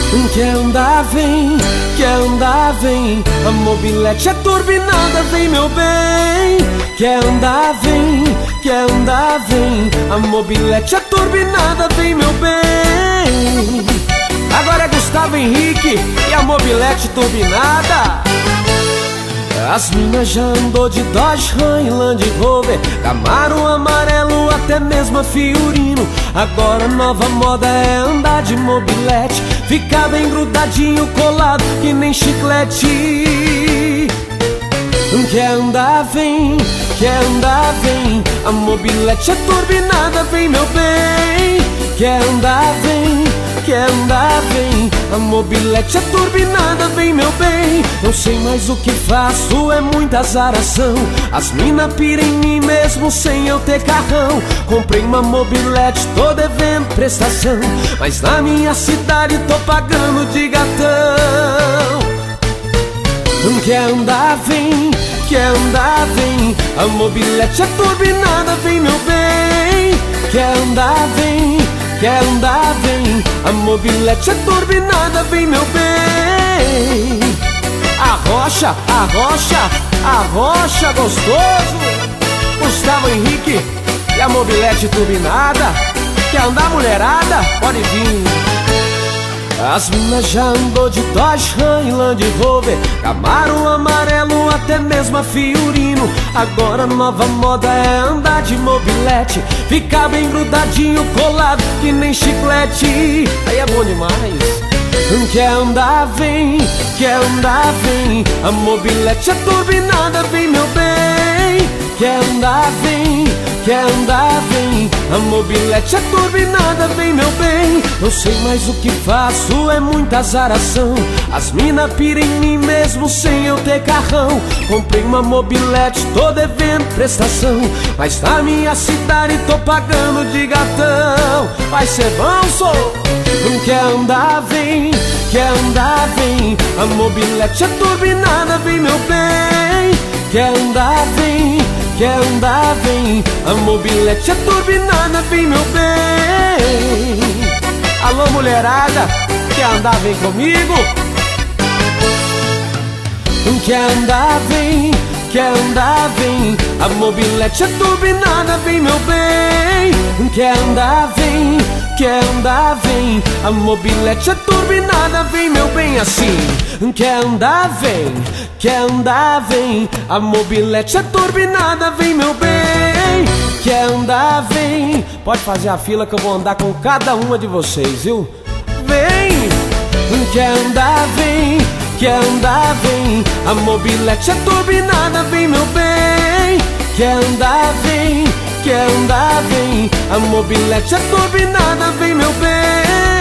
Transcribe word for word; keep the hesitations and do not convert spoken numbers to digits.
Quer andar, vem, quer andar, vem. A mobilete é turbinada, vem meu bem. Quer andar, vem, quer andar, vem. A mobilete é turbinada, vem meu bem. Agora é Gustavo Henrique e a mobilete turbinada. As minas já andou de Dodge, Ram, Land Rover, Camaro amarelo, até mesmo a Fiorino. Agora a nova moda é andar de mobilete, ficar bem grudadinho, colado que nem chiclete. Quer andar, vem, quer andar, vem. A mobilete é turbinada, vem meu bem. Quer andar, vem, quer andar, vem. A mobilete é turbinada, vem meu bem. Não sei mais o que faço, é muita azaração. As mina pira em mim mesmo sem eu ter carrão. Comprei uma mobilete, tô devendo prestação, mas na minha cidade tô pagando de gatão. Quer andar, vem, quer andar, vem. A mobilete é turbinada, vem meu bem. Quer andar, vem, quer andar, vem. A mobilete é turbinada, vem meu bem. Arrocha, arrocha, arrocha gostoso. Gustavo Henrique e a mobilete turbinada. Quer andar, mulherada? Pode vir. As minas já andou de Dodge, Ram, Land Rover, Camaro amarelo, até mesmo a Fiorino. Agora a nova moda é andar de mobilete, ficar bem grudadinho, colado que nem chiclete. Aí é bom demais. Quer andar, vem, quer andar, vem. A mobilete é turbinada, vem meu bem. Quer andar, vem, quer andar, vem. A mobilete é turbinada, vem meu bem. Não sei mais o que faço, é muita azaração. As mina pira em mim mesmo sem eu ter carrão. Comprei uma mobilete, tô devendo prestação, mas na minha cidade tô pagando de gatão. Vai ser bom, sou. Quer andar, vem, quer andar, vem. A mobilete é turbinada, vem meu bem. Quer andar, vem, quer andar, vem. A mobilete é turbinada, vem meu bem. Alô mulherada, quer andar, vem comigo. Quer andar, vem, quer andar, vem. A mobilete é turbinada, vem meu bem. Quer andar, vem, quer andar, vem. A mobilete é turbinada, vem meu bem assim. Quer andar, vem, quer andar, vem. A mobilete é turbinada, vem meu bem. Quer andar, vem. Pode fazer a fila que eu vou andar com cada uma de vocês, viu? Vem. Quer andar, vem, quer andar, vem. A mobilete é turbinada, vem meu bem. Quer andar, vem, quer andar, vem. A mobilete é turbinada, vem meu bem.